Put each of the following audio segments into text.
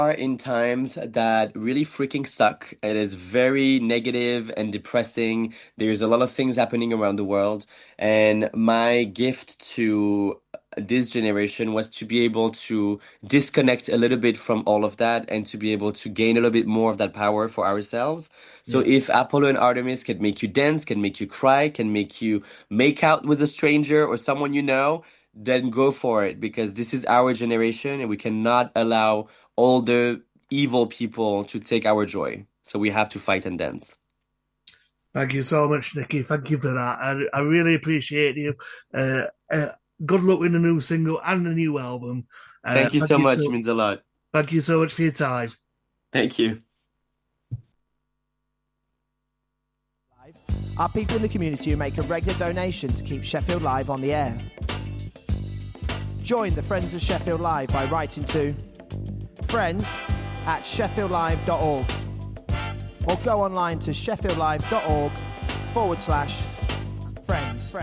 are in times that really freaking suck. It is very negative and depressing. There's a lot of things happening around the world. And my gift to this generation was to be able to disconnect a little bit from all of that and to be able to gain a little bit more of that power for ourselves. So Yeah. if Apollo and Artemis can make you dance, can make you cry, can make you make out with a stranger or someone you know, then go for it because this is our generation and we cannot allow all the evil people to take our joy. So we have to fight and dance. Thank you so much, Nikki. Thank you for that. I really appreciate you. Uh, uh, Good luck with the new single and the new album. Thank you Thank so you much. It so means a lot. thank you so much for your time. Thank you. Are people in the community who make a regular donation to keep Sheffield Live on the air. Join the Friends of Sheffield Live by writing to friends@sheffieldlive.org or go online to sheffieldlive.org/friends.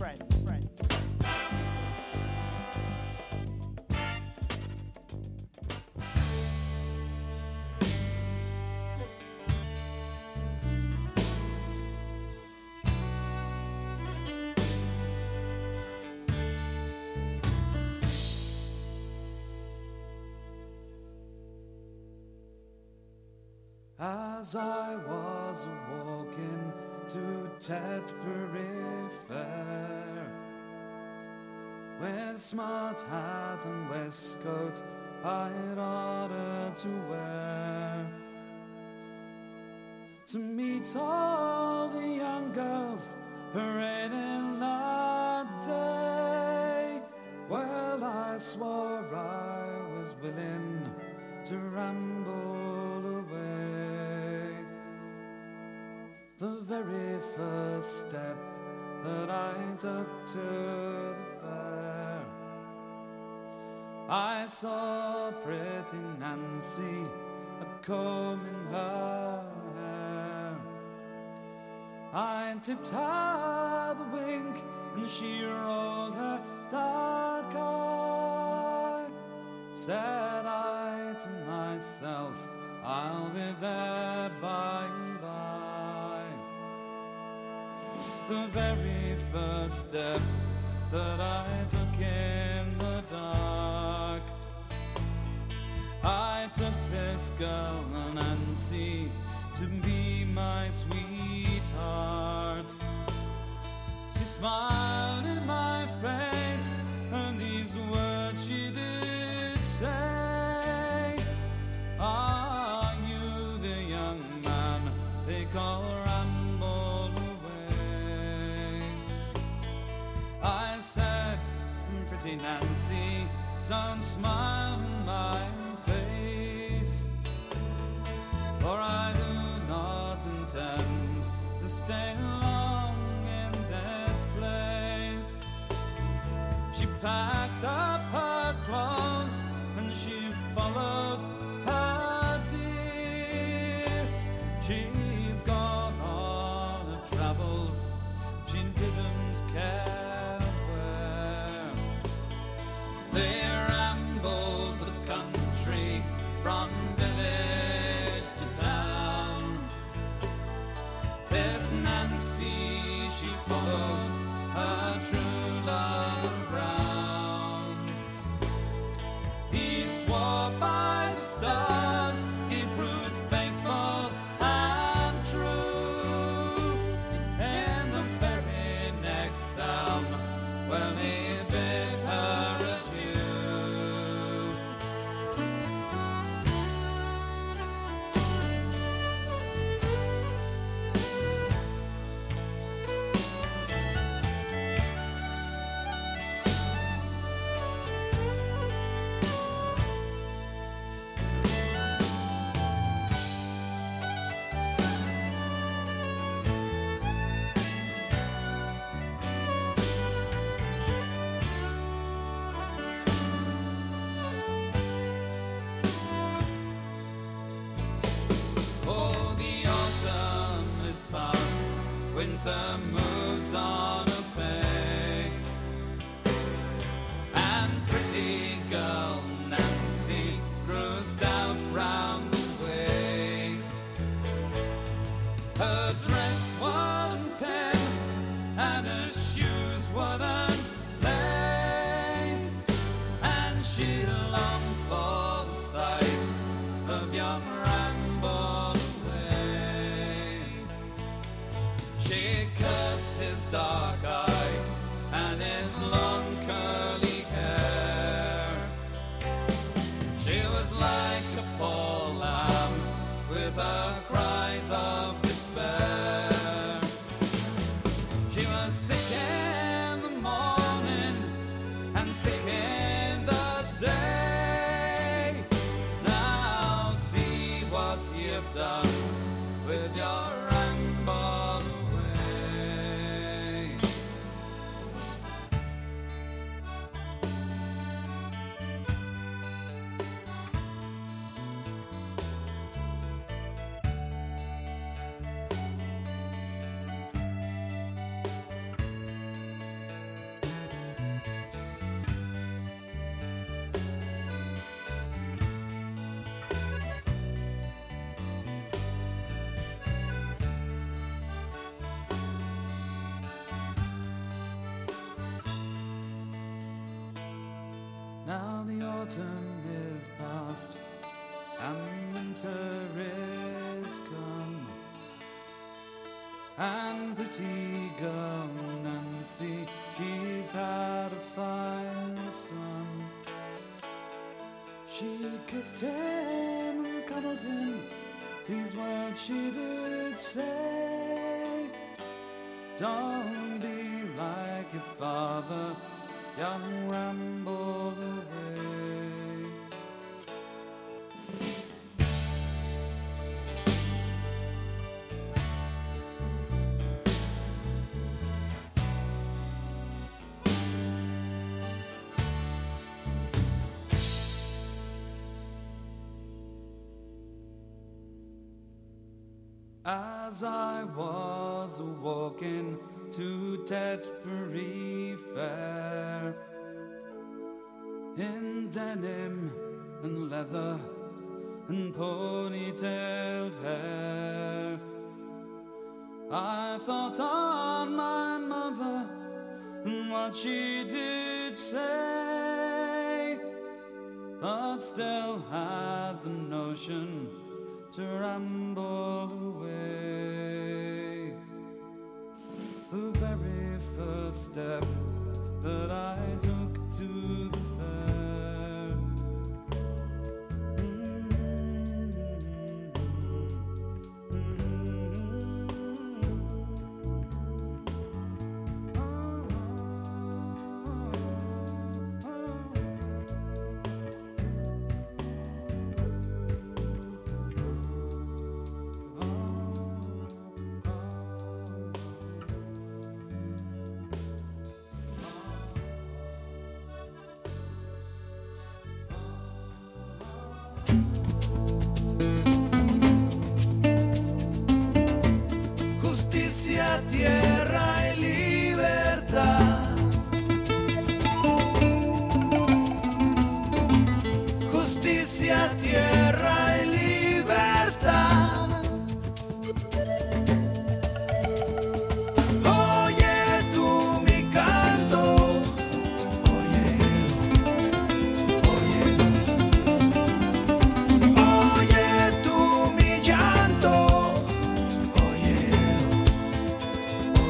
As I was walking to Tetbury Fair, with smart hat and waistcoat I'd ordered to wear, to meet all the young girls parading that day. Well, I swore I was willing to ramble away. The very first step that I took to the fair, I saw pretty Nancy a-combing her hair. I tipped her the wink and she rolled her dark eye. Said I to myself, I'll be there by and by. The very first step that I took in the dark, I took this girl, Nancy, to be my sweetheart. She smiled in my face, and these words she did say. Are you the young man they call ramble away? I said, pretty Nancy, don't smile in my face, for I do not intend to stay long in this place. She packed up her clothes and she followed her dear. She's gone on her travels, she didn't care where. They rambled the country from village to town. This Nancy, she followed her true love around. He swore by the stars, he proved faithful and true. In the very next town, well, he bid her adieu. Oh, the autumn is past, winter moves on apace, and pretty girl Nancy grew stout you've done with your ramble away. Now the autumn is past and winter is come, and pretty girl Nancy, she's had a fine son. She kissed him and cuddled him, these words she did say: don't be like your father, young ramble away. As I was walking to Tetbury Fair, in denim and leather and ponytailed hair, I thought on my mother and what she did say, but still had the notion to ramble away. The very first step that I took to the fair, Justicia, tierra y libertad. Justicia, tierra y libertad. Oye tú mi canto, oye tú mi llanto, oye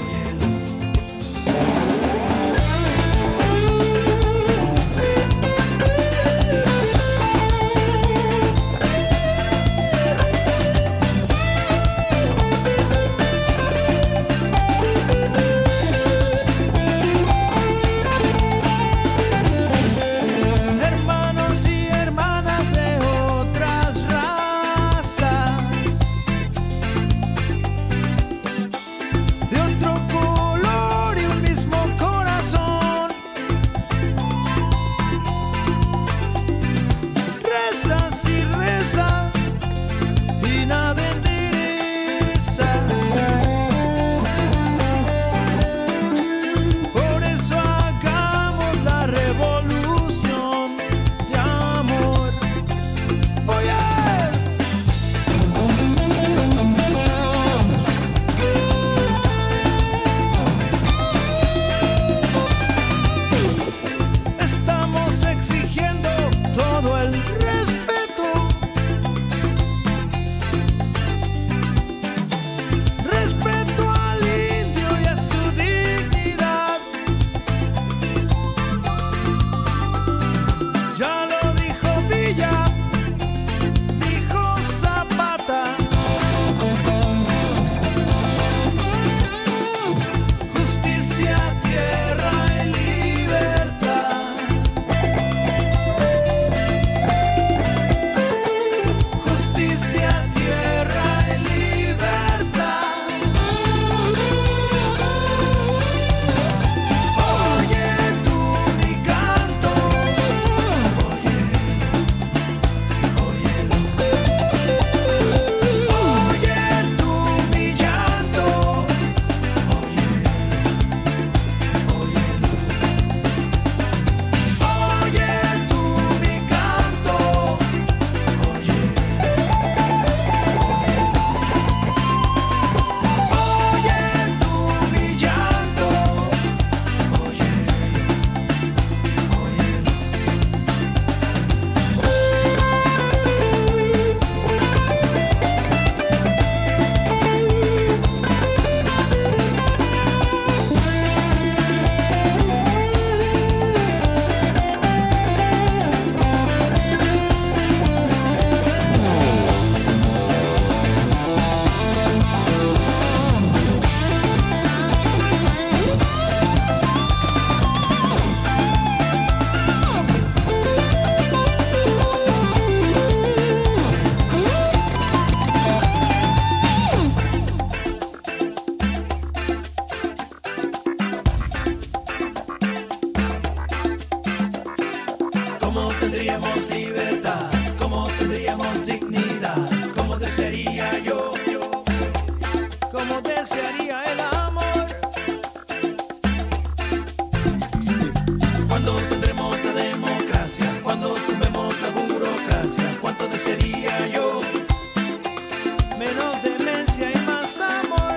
diría yo. Menos demencia y más amor.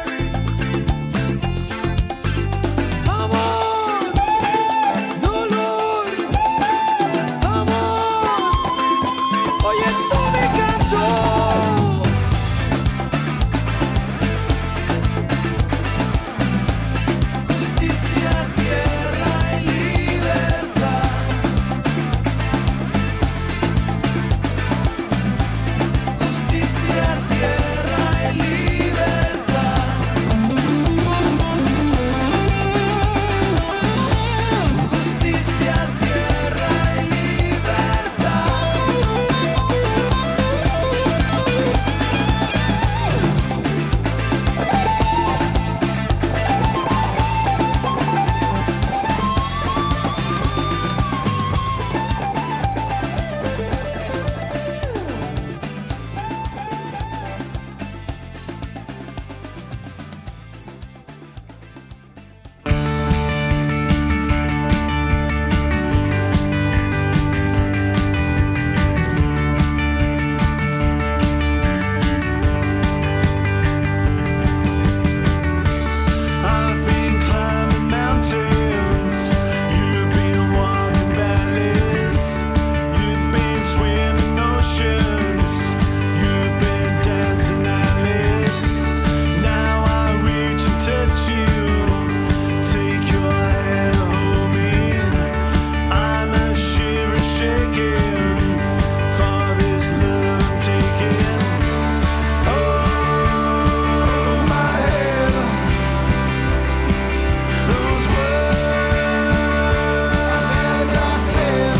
Amor, dolor, amor. Oye, tú me canto. Justicia, tierra y libertad. Justicia, tierra y libertad. Justicia, tierra y I've been climbing mountains, you've been walking valleys, you've been swimming oceans, you've been dancing alleys. Now I reach and touch you, take your hand and hold me. I'm a shiver shaking for this love I'm taking. Oh, my head. Those words I said.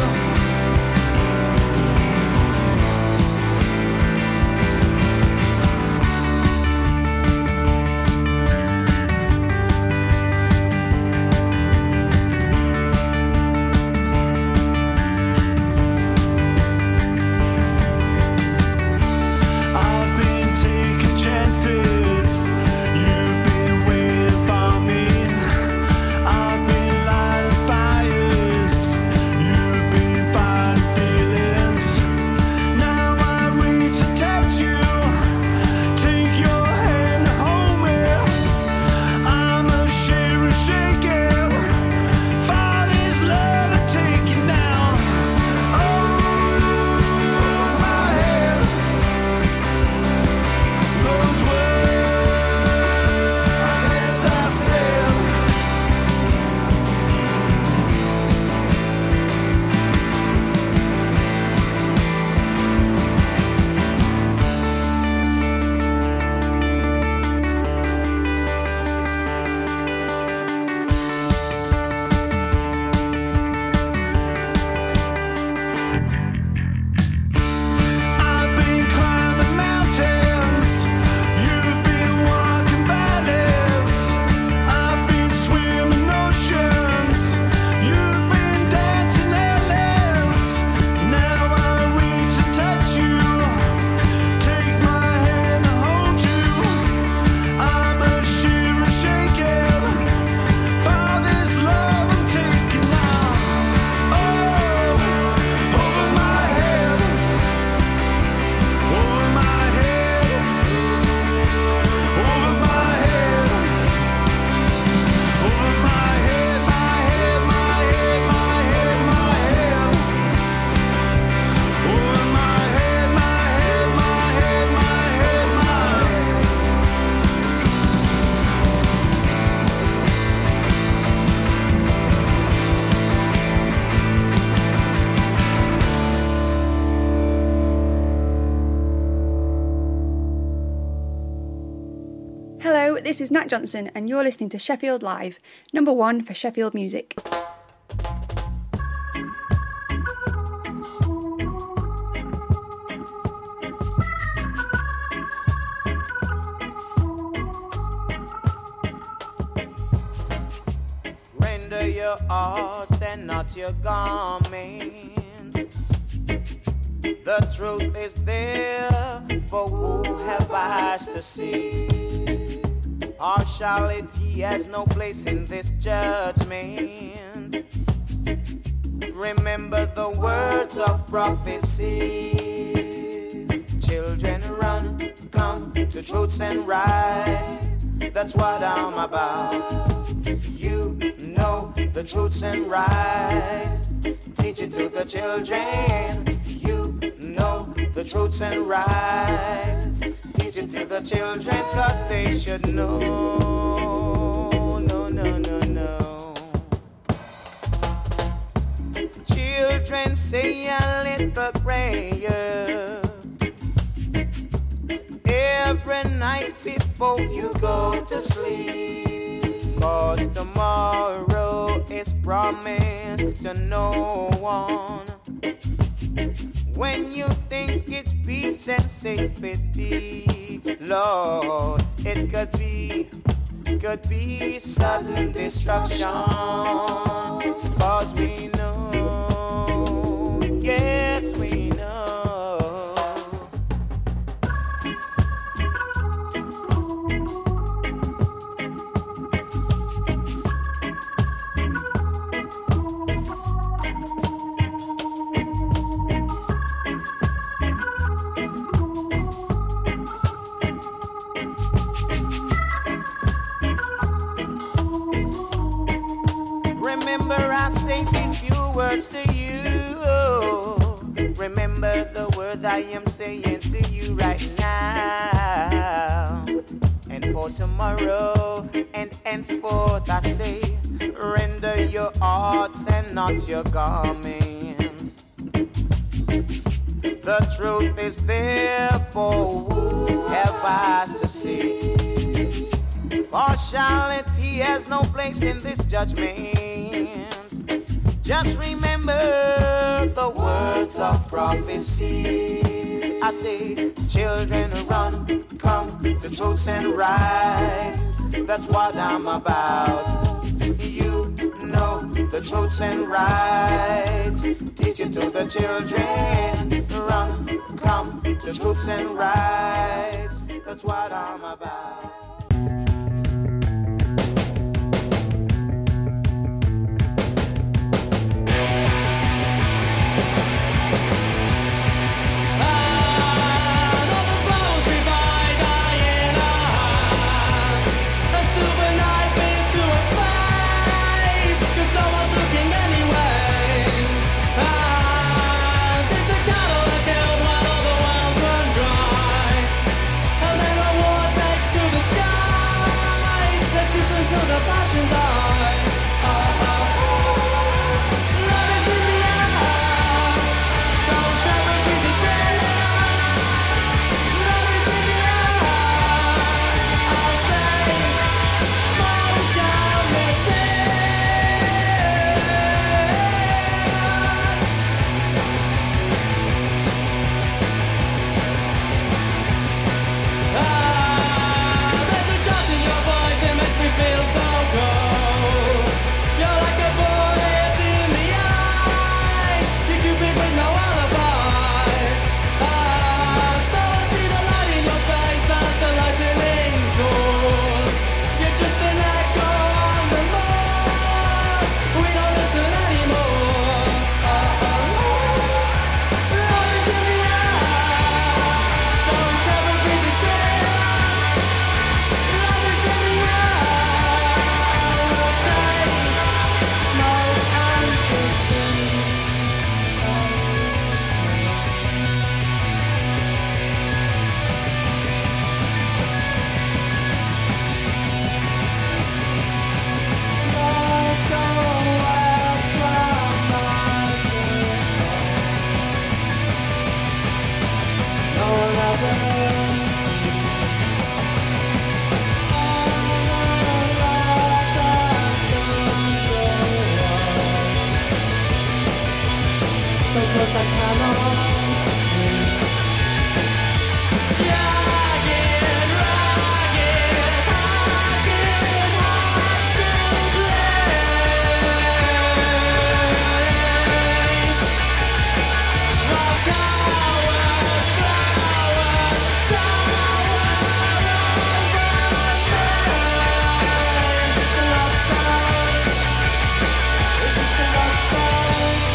I've been taking chances. You've been waiting for me. I've been lighting fires. You've been fighting feelings. Now I reach to touch you. Take your hand and hold me. I'm a shiver shaking for this love I'm taking now. Oh, my head. Those words I said. I've been climbing mountains, you've been walking valleys, I've been swimming oceans, you've been dancing alleys. Now I reach to touch you, take my hand and hold you. I'm a shiver shaking for this love I'm taking now. Oh, over my head. Over my head, over my head, over my head, my head, my head, my head, my head. Over my head, my head, my head, my head, my head. Hello, this is Nat Johnson, and you're listening to Sheffield Live, number one for Sheffield music. Render your art and not your garments. The truth is there, for who have eyes to see? Partiality has no place in this judgment. Remember the words of prophecy. the truths and rights. That's what I'm about. You know the truths and rights. Teach it to the children. You know the truths and rights. Teach it to the children, 'cause they should know. No, no, no, no. Children, say a little prayer every night before you go to sleep, 'cause tomorrow is promised to no one. When you think it's peace and safety, Lord, it could be sudden destruction. 'Cause we know, yes we know. I say these few words to you. Remember the word I am saying to you right now. And for tomorrow and henceforth I say, render your hearts and not your garments. The truth is there for who have eyes to see. Partiality has no place in this judgment. Just remember the words of prophecy. I say, children run, come, the truths and rights. That's what I'm about. You know the truths and rights. Teach it to the children. Run, come, the truths and rights. That's what I'm about.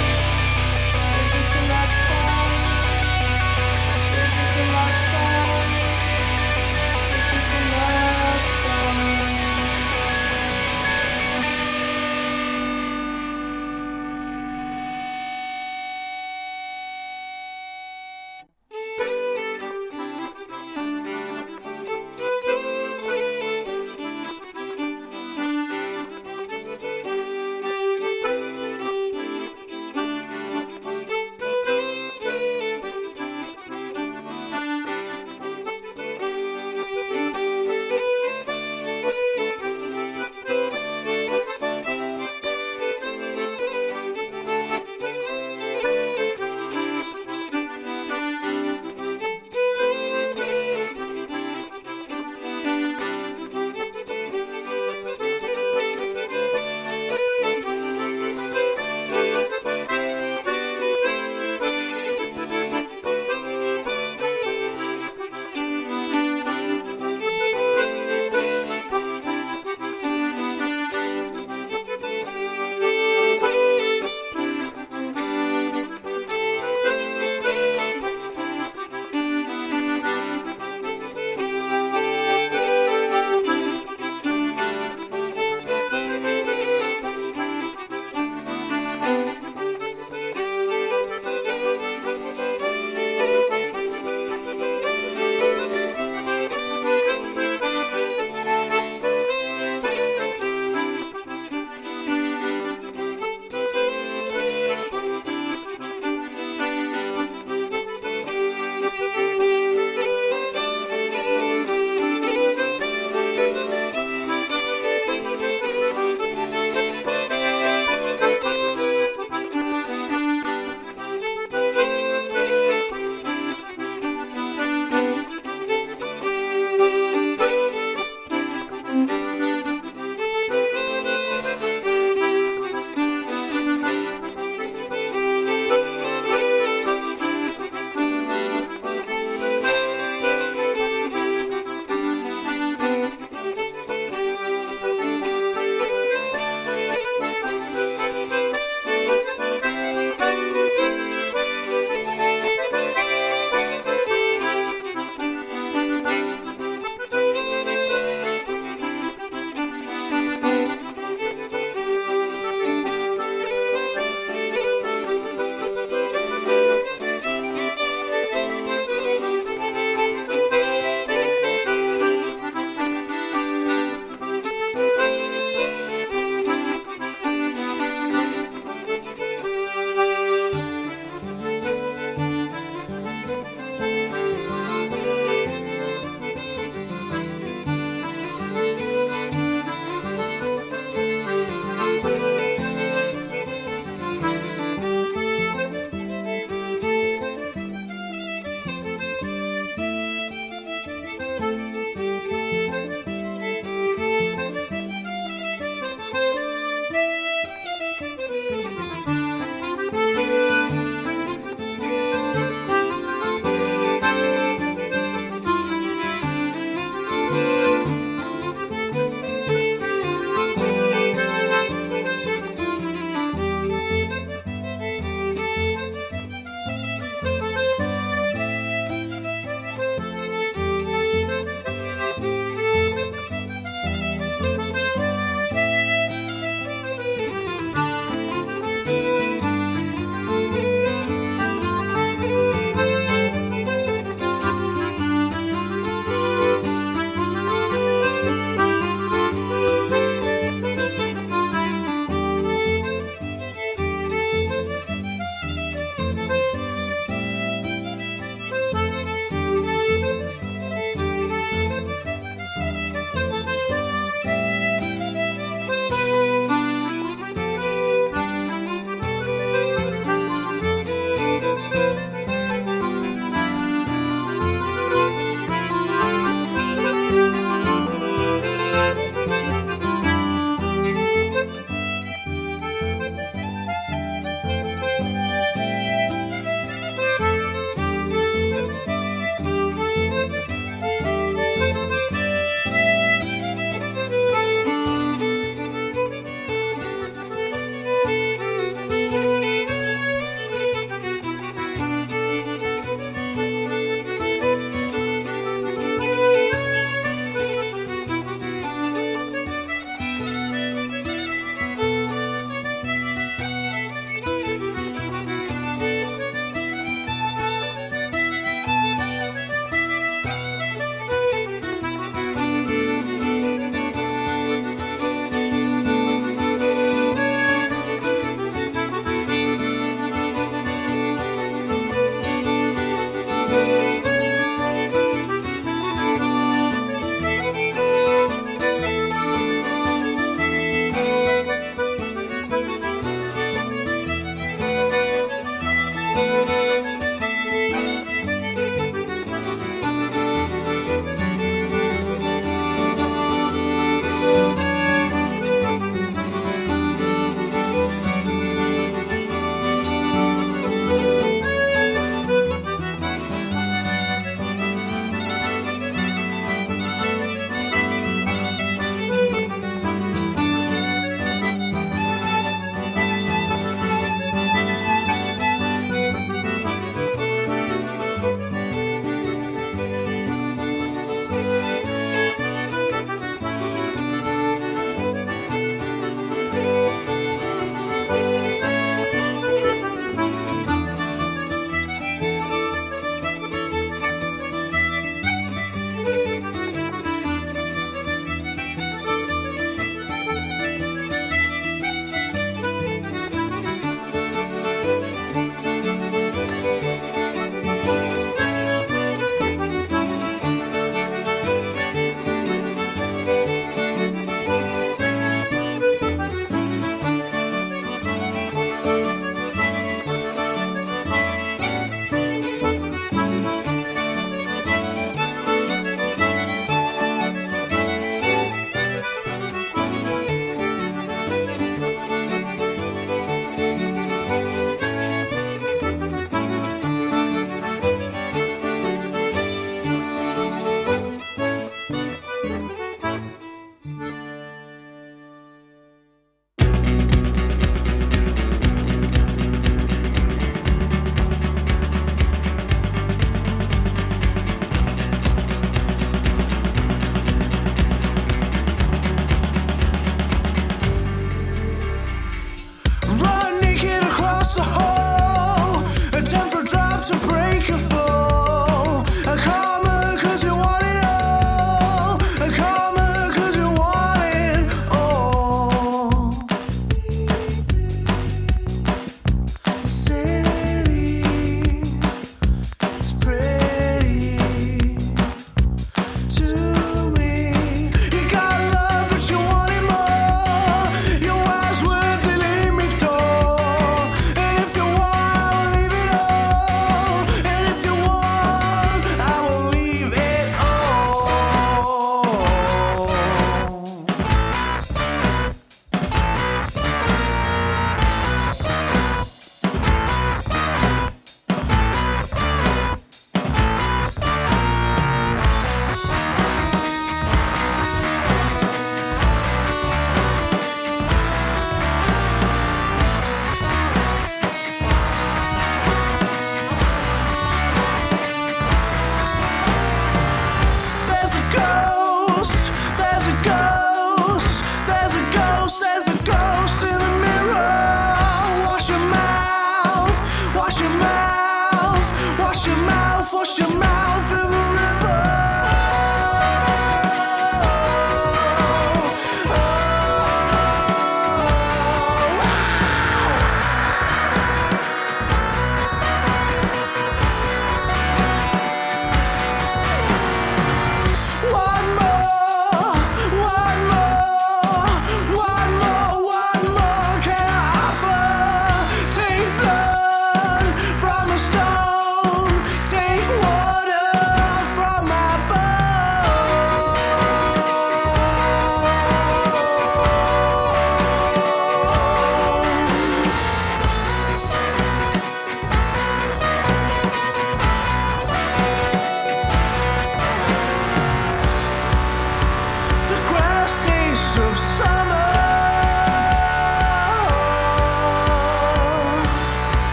Is this a love song?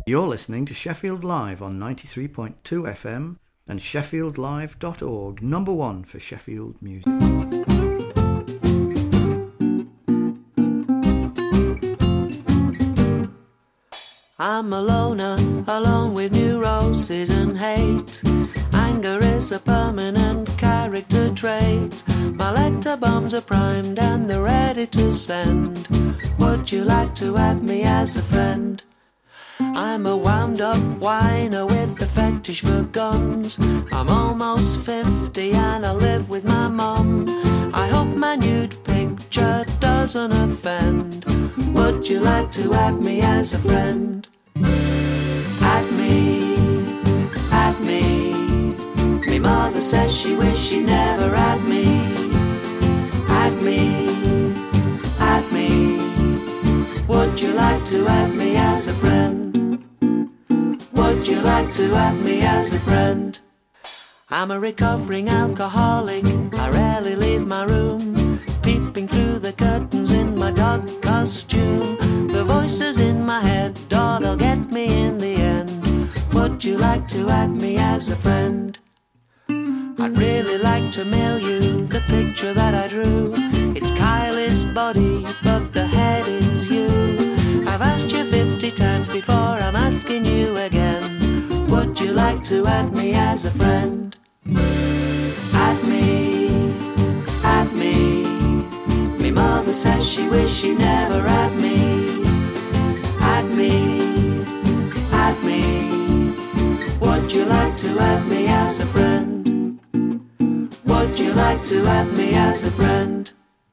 You're listening to Sheffield Live on 93.2 FM and sheffieldlive.org, number one for Sheffield music. I'm a loner, alone with neuroses and hate. Anger is a permanent character trait. My letter bombs are primed and they're ready to send. Would you like to add me as a friend? I'm a wound-up whiner with a fetish for guns. I'm almost 50 and I live with my mum. I hope my nude picture doesn't offend. Would you like to add me as a friend? Add me, add me. Me mother says she wish she never had me. Add me, add me. Would you like to add me as a friend? Would you like to add me as a friend? I'm a recovering alcoholic, I rarely leave my room, peeping through the curtains in my dog costume. The voices in my head, oh, they'll get me in the end. Would you like to add me as a friend? I'd really like to mail you the picture that I drew. It's Kylie's body, but the head is you. I've asked you 50 times before, I'm asking you again. Would you like to add me as a friend? Add me, add me. Me mother says she wish she never had me. Add me, add me. Would you like to add me as a friend? Would you like to add me as a friend?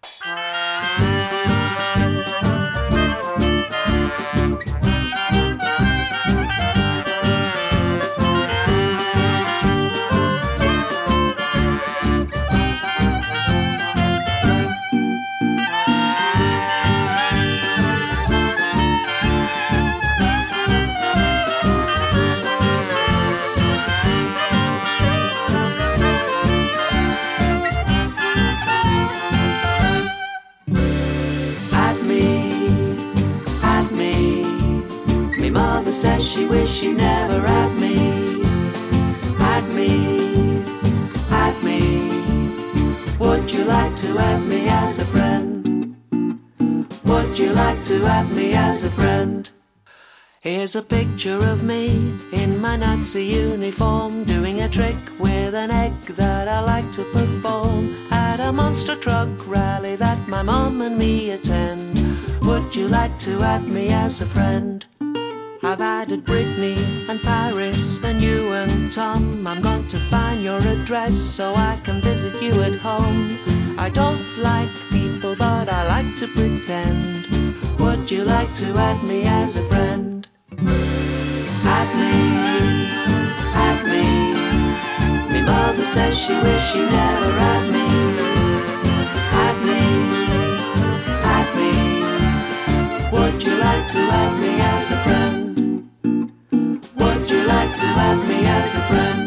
Says she wish she never had me. Had me, had me. Would you like to add me as a friend? Would you like to add me as a friend? Here's a picture of me in my Nazi uniform, doing a trick with an egg that I like to perform at a monster truck rally that my mom and me attend. Would you like to add me as a friend? I've added Brittany and Paris and you and Tom. I'm going to find your address so I can visit you at home. I don't like people but I like to pretend. Would you like to add me as a friend? Add me, add me. Me mother says she wish she never had me. Add me, add me. Would you like to add me as a friend? Would you like to add me as a friend?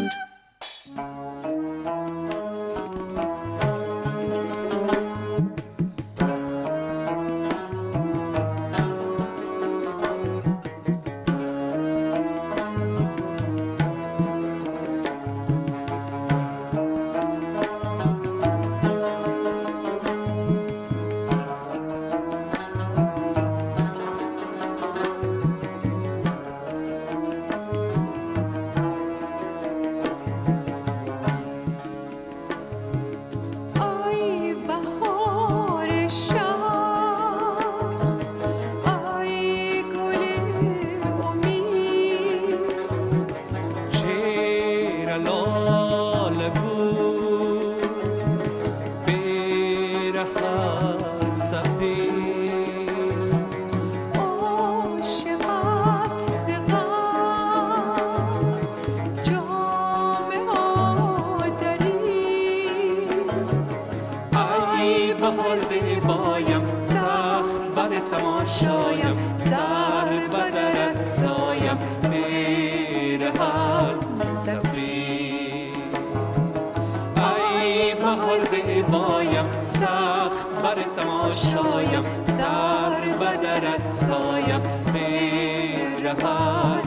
سخت بر تماشایم سر بدرت سایم پیرهن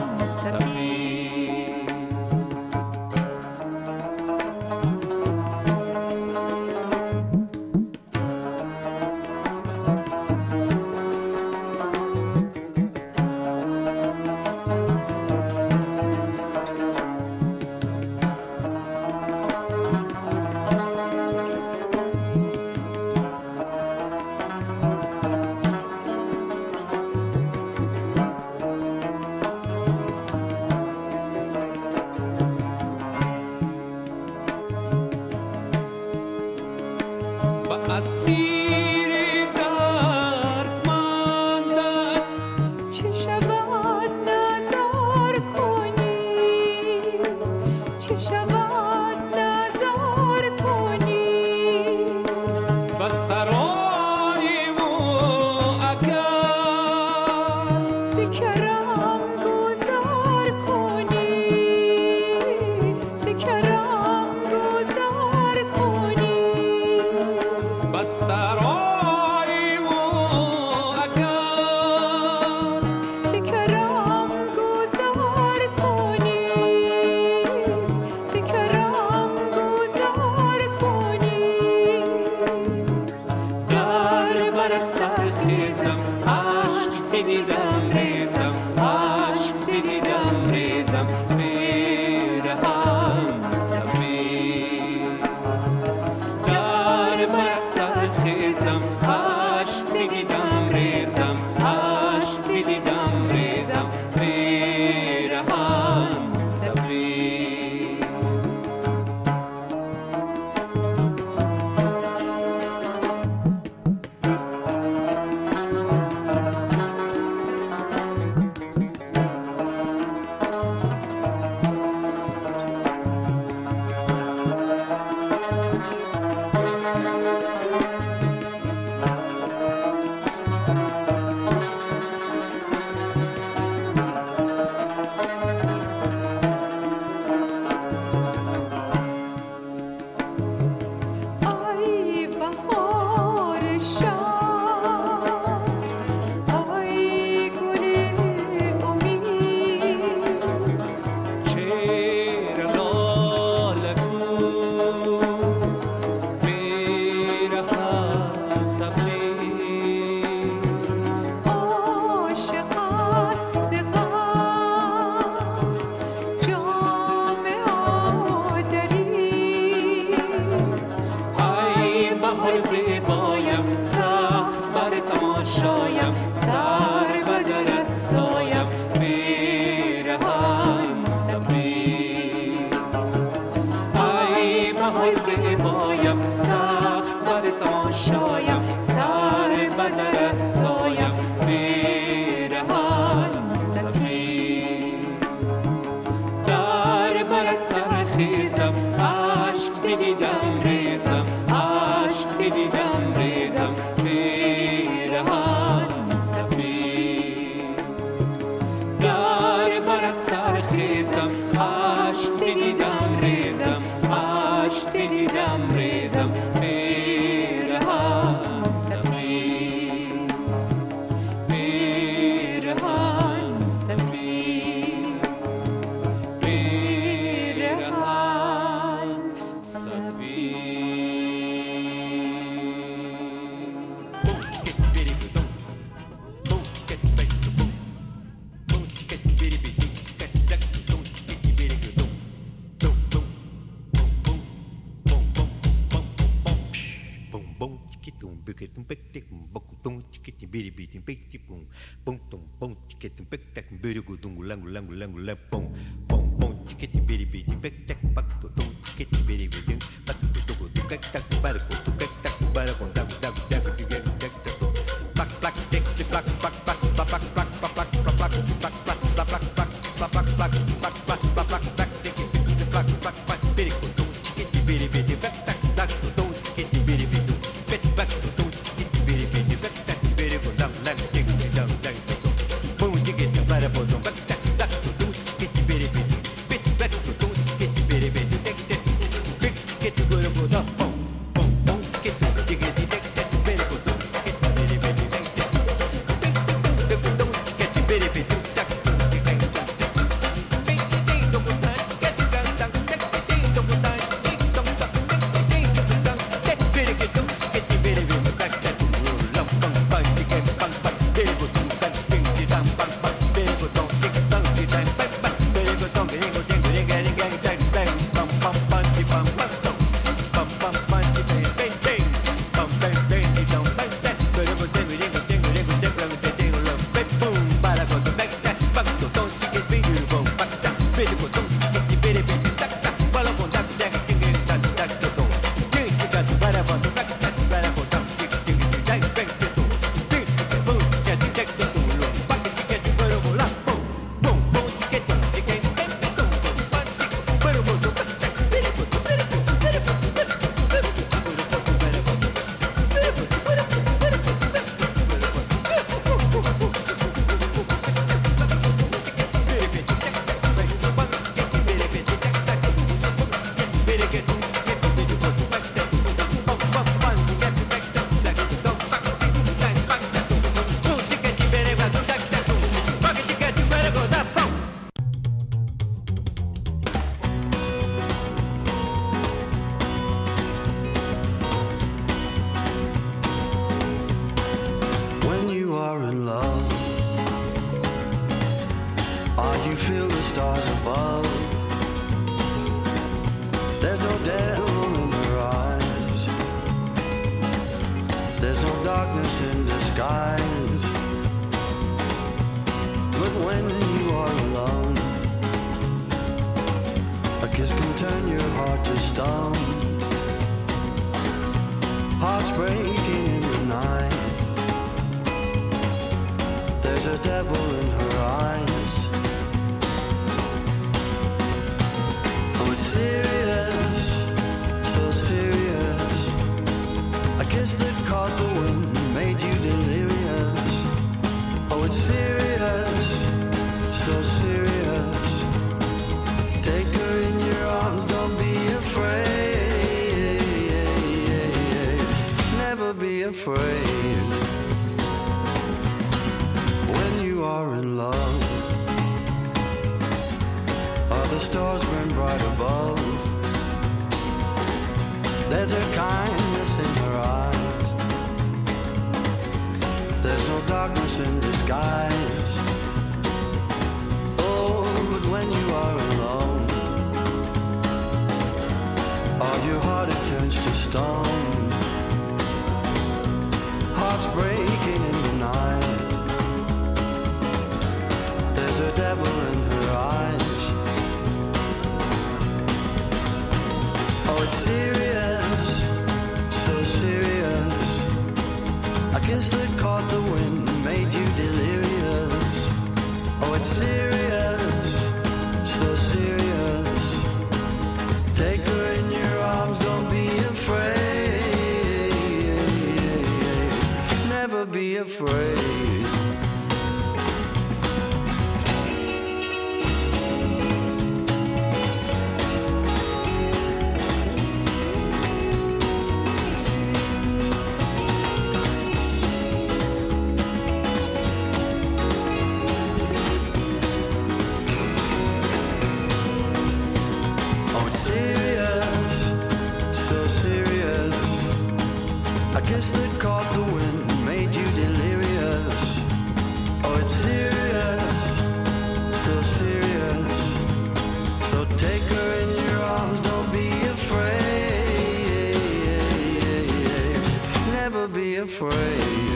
Get There's no darkness in disguise. But when you are alone, a kiss can turn your heart to stone. Hearts breaking in the night. There's a devil in her eyes. Oh, it's serious, so serious. A kiss that caught the wind and made you delirious. Oh, it's serious, so serious. Take her in your arms, don't be afraid. Never be afraid. When you are in love, all the stars burn bright above. There's a kindness in her eyes. There's no darkness in disguise. Oh, but when you are alone, all your heart it turns to stone. Hearts breaking in the night. There's a devil in her eyes. Oh, it's serious, so serious. A kiss that caught the wind and made you delirious. Oh, it's serious, so serious. Take her in your arms, don't be afraid. Never be afraid. Oh, it's serious, so serious. A kiss that caught the wind and made you delirious. Oh, it's serious, so serious. So take her in your arms, don't be afraid. Never be afraid.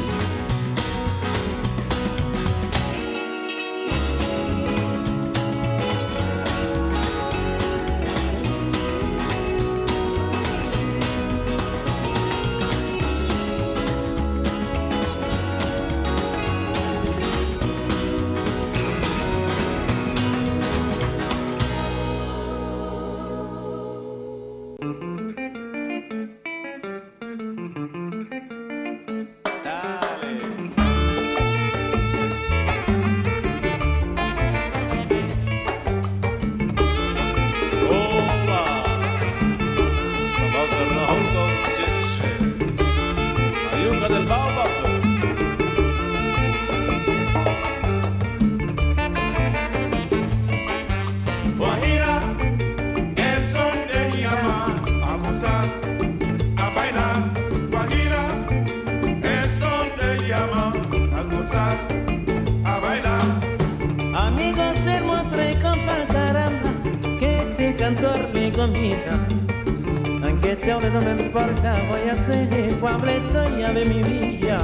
Amigos del Montre Campa, caramba, que te cantor mi comida. Aunque te hable no me importa, voy a ser el puebleto y a ver mi vida.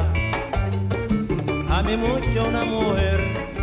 Ame mucho una mujer,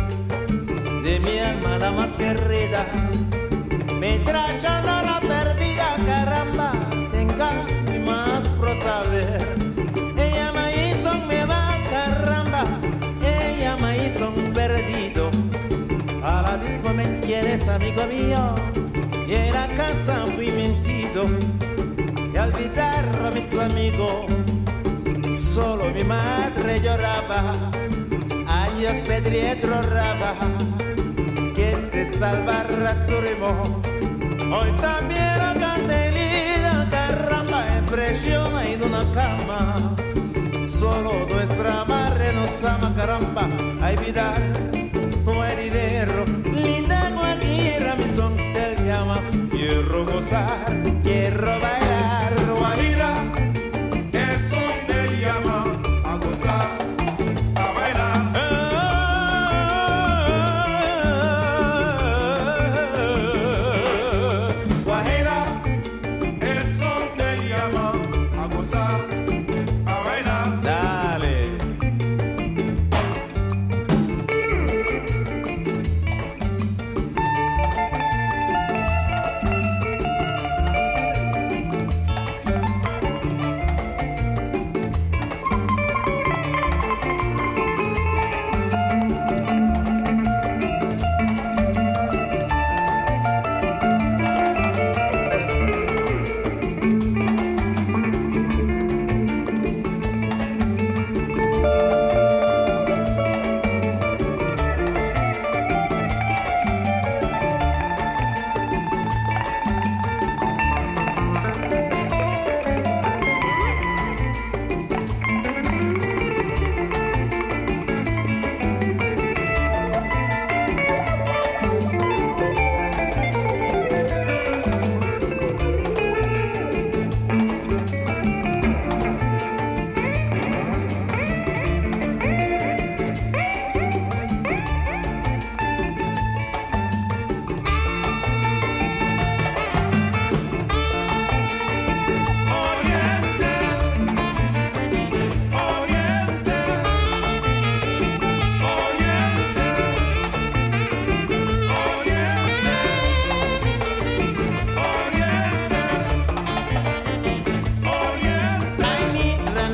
de mi alma la más querida. Mi traje no la perdía, caramba, tenga y más pro saber. Ella me hizo me va, caramba, ella me hizo un perdido. A la misma me quieres, amigo mío, y en la casa fui mentido. Y al olvidar a mis amigos, solo mi madre lloraba. Años pedrietro raba, que este salvará su ritmo. Hoy también la candelita, caramba, impresiona en una cama. Solo nuestra madre nos ama, caramba, a olvidar tu heredero. Linda Guajira, mi son te llama. Quiero gozar, quiero bailar. Guajira, el son te llama a gozar, a bailar. Guajira, el son te llama a gozar, a bailar.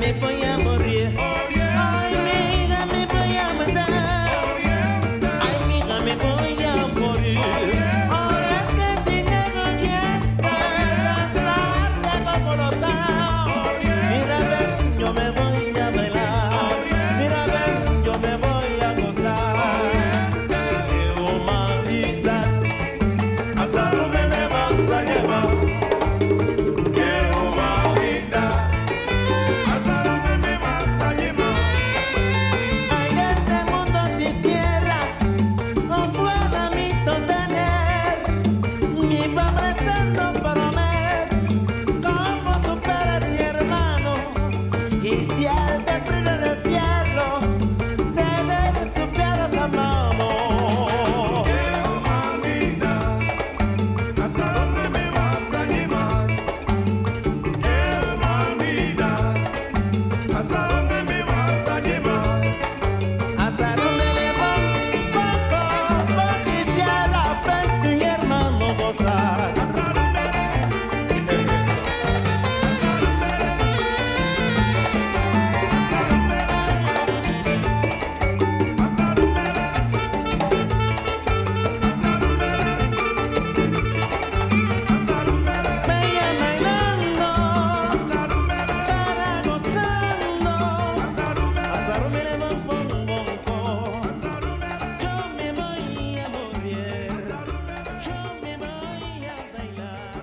me voy a morir. Ay, amiga, me voy a matar. Ay, amiga, me voy a morir. Ahora que dinero ya está, como los ojos. Mira, ven, yo me voy a bailar. Mira, ven, yo me voy a gozar. Qué humanidad, hasta no me le vas a llevar. Qué humanidad, hasta no me vas a llevar. Ay, este mundo quisiera un buen amigo tener. Mi padre estando promet, como superas y hermano. Y si él te priva del cielo, tener supieras a mano. Qué humanidad, hasta dónde me vas a llevar. Qué humanidad, hasta dónde me vas a llevar. Hasta dónde le voy, poco quisiera ver tu hermano gozar. Vaya bailando, para gozando. Hasta dónde le voy, yo me voy a morir. Yo me voy a bailar.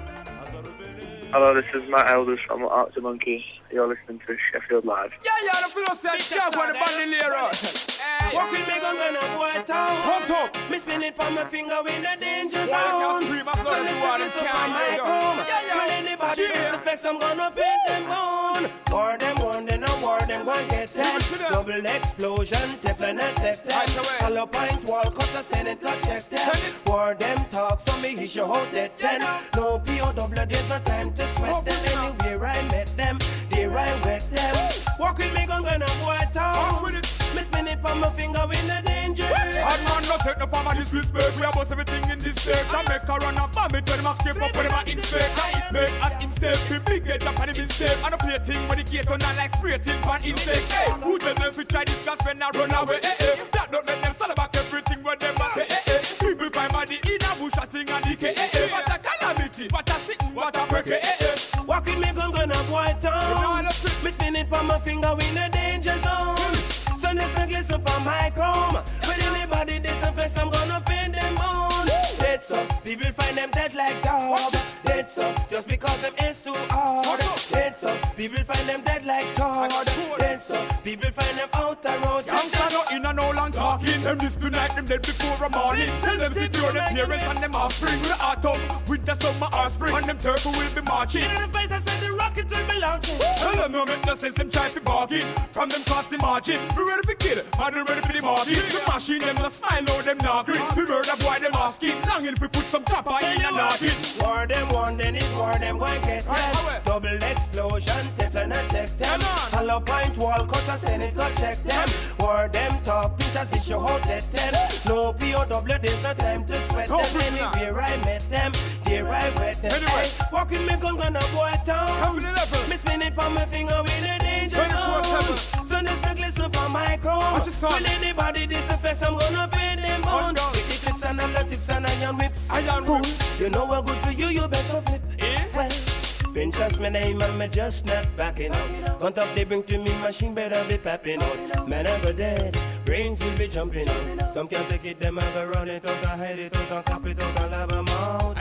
Hello, this is Matt Elders from Arctic Monkey. You're listening to Sheffield Live. Yeah, the philosophy job on the bandolier. Walk with me, gonna boy town. Hot up. Me spin it from my finger in the danger zone. So this is from my home. When anybody is the flex, I'm gonna paint them on. War them one, then I war them, go and get that. Double explosion, Teflon attack that. Hollow pint wall, cut a send it, cut check that. War them talk, so me he show out that 10. No POW, there's no time to sweat them. Anywhere I met them, there I wet them. Walk with me, gonna boy town. Me spin it from my finger in the danger. Hard man, no take no form of disrespect. We about everything in this state. I make a run up, bomb it when I skip up when I inspect. Make us instead, we big get up on the mistake. I don't play a thing with the gate on not like spray thing for insect. Hey, who tell them to try this gas when I run away? That don't make them sell about everything when them say. People find money in a bush, a thing and decay. What a calamity, what a sitting, what a break. Walk with me, gonna boy town. Me spin it from my finger in the danger zone. Sun is a glisten from my chrome. When anybody disinfects, I'm gonna paint them on. Dead so, people find them dead like dogs. Dead so, just because them is too hard. Dead so, people find them dead like dogs. Dead so, people find them out the road. Youngsters no in and all and talking. Them this tonight, them dead before a morning. Tell them sit through them parents and them offspring. With the autumn, winter, summer, or spring. And them turbo will be marching. In the face, I said the rocket will be launching. Tell them no make no sense, them try to bargain. From them cost the margin. We ready for kill, and we ready for the market. The machine, them no smile, no them not green. We murder boy, them asking. Long if we put some copper in and knocking. War them one, then it's war them, go and get them. Double explosion, Teflon attack them. Hollow pint wall, cut a send it, go check them. War them talk, pictures issue out at 10. No POW, there's no time to sweat them. Anywhere I met them, there I wet them. Hey, walking me gonna boy town. Me spin it from my finger with a danger zone. So this a glisten from my chrome. Will anybody disinfect, I'm gonna paint them on. With the clips and the tips and iron whips. You know we're good for you, you best of flip. Well, Pinterest my name and me just not backing out. Contact they bring to me, machine better be papping out. Man I go dead, brains will be jumping out. Some can't take it, them I go run it out, I hide it out, and cap it out, and lave them out.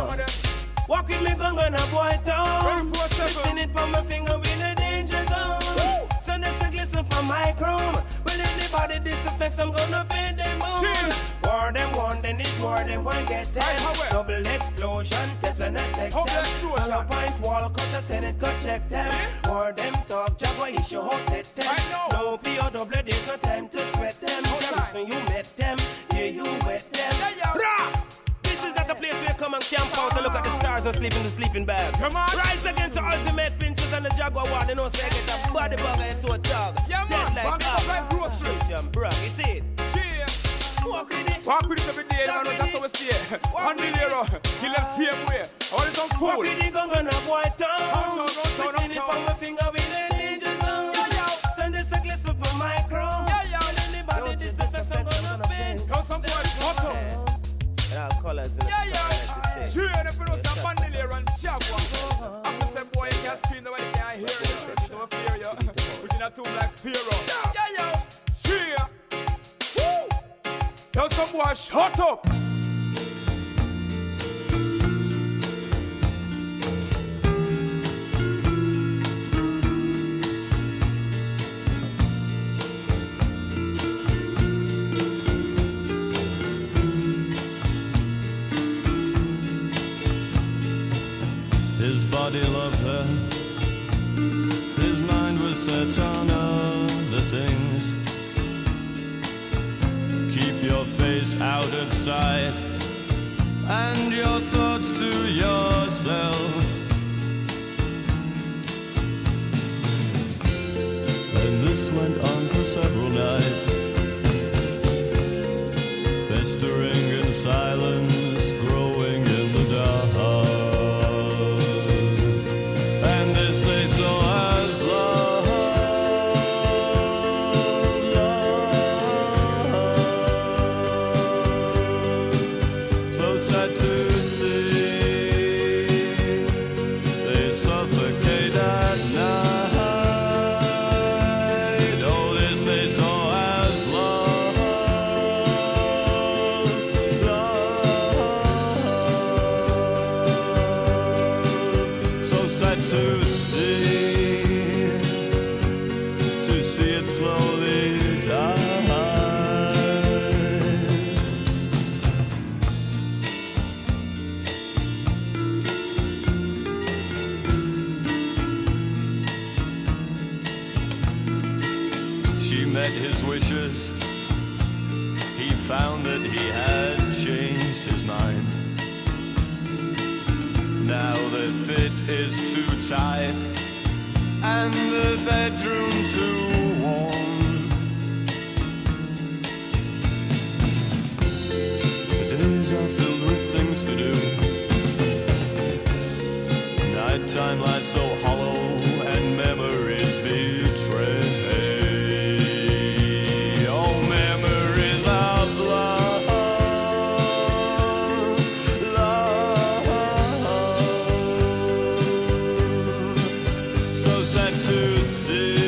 Walk with me, gonna boy town. Me spin it from my finger with a danger zone. So this the glisten from my chrome. Will anybody disinfect, I'm gonna paint them on. War them one, then it's war them one get them. Double explosion, Teflon attack them. Hollow pint wall, cut a send it, go check them. War them talk, Jaguar issue hot at them. No POW, there's no time to sweat them. Listen, you met them, yeah you wet them. This is not the place where you come and camp out and look at the stars and sleep in the sleeping bag. Come on. Rise against the ultimate pinches and the Jaguar one. You know, say get a body bugger into a dog. Yeah, man. Dead like dog. Shoot him, bro. You see it? Walk with it. Walk with it every day, man. That's how we stay. $1 million. He left same way. All is on fool. Walk with it, gonna boy town. Spin it from my finger with the ninjas. a tomb like Pharaoh. Yeah, yo. Cheer. Woo. Tell some boy, shut up. His body loved her, his mind was set on other things. Keep your face out of sight and your thoughts to yourself. And this went on for several nights, festering in silence, growing in the dark. They saw as love, love, so sad to see. They suffocate at night. Oh, this they saw as love, love, so sad to see it slowly die. She met his wishes. He found that he had changed his mind. Now the fit is too tight and the bedroom too